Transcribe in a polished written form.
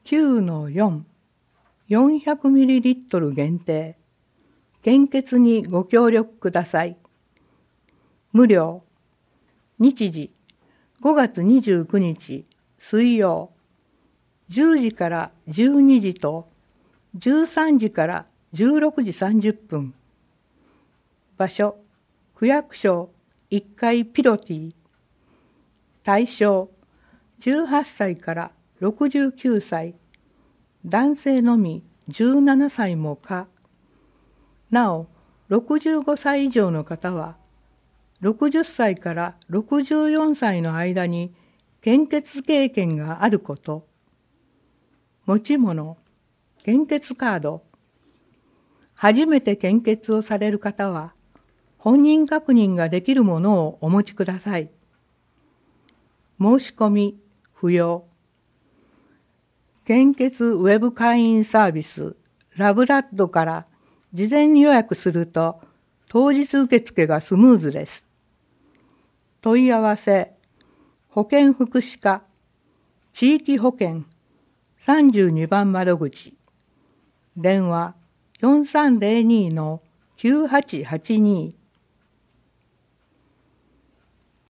9-4、400ml 限定。献血にご協力ください。無料。日時、5月29日、水曜。10時から12時と、13時から16時30分。場所、区役所1階ピロティ。対象、18歳から69歳。男性のみ17歳も可。なお、65歳以上の方は、60歳から64歳の間に献血経験があること。持ち物、献血カード。初めて献血をされる方は、本人確認ができるものをお持ちください。申し込み不要。献血ウェブ会員サービスラブラッドから事前予約すると当日受付がスムーズです。問い合わせ、保健福祉課、地域保健32番窓口、電話 4302-9882